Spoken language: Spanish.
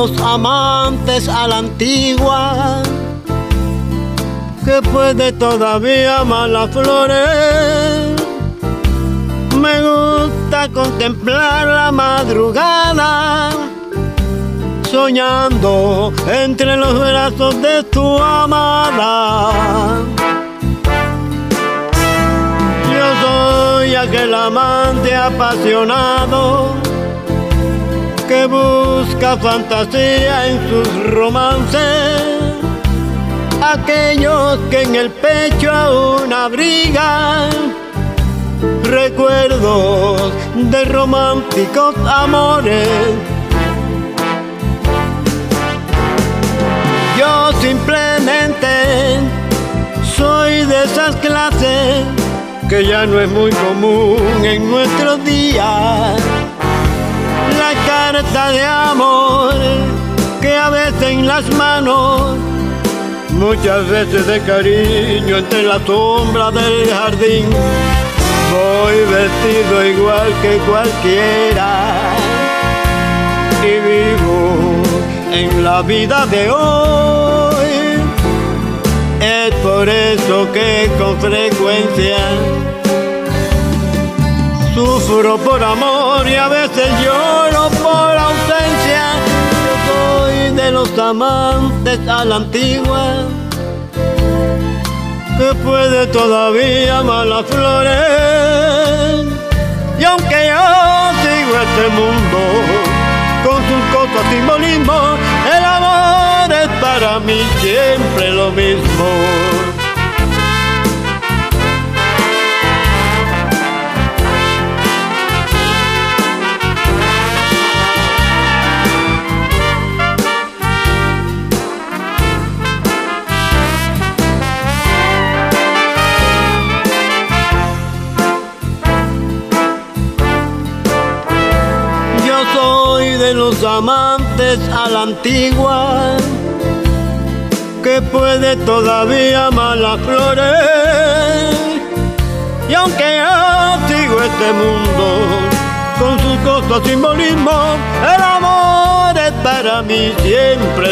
los amantes a la antigua, que puede todavía amar las flores. Me gusta contemplar la madrugada, soñando entre los brazos de tu amada. Yo soy aquel amante apasionado que busca fantasía en sus romances, aquellos que en el pecho aún abrigan recuerdos de románticos amores. Yo simplemente soy de esas clases que ya no es muy común en nuestros días. La carta de amor que a veces en las manos, muchas veces de cariño entre la sombra del jardín. Voy vestido igual que cualquiera y vivo en la vida de hoy. Es por eso que con frecuencia sufro por amor y a veces lloro por ausencia. Yo soy de los amantes a la antigua, que puede todavía amar las flores. Y aunque yo sigo este mundo con sus cosas simbolismos, el amor es para mí siempre lo mismo. Soy de los amantes a la antigua, que puede todavía amar las flores. Y aunque yo sigo este mundo con sus cosas simbolismos, el amor es para mí siempre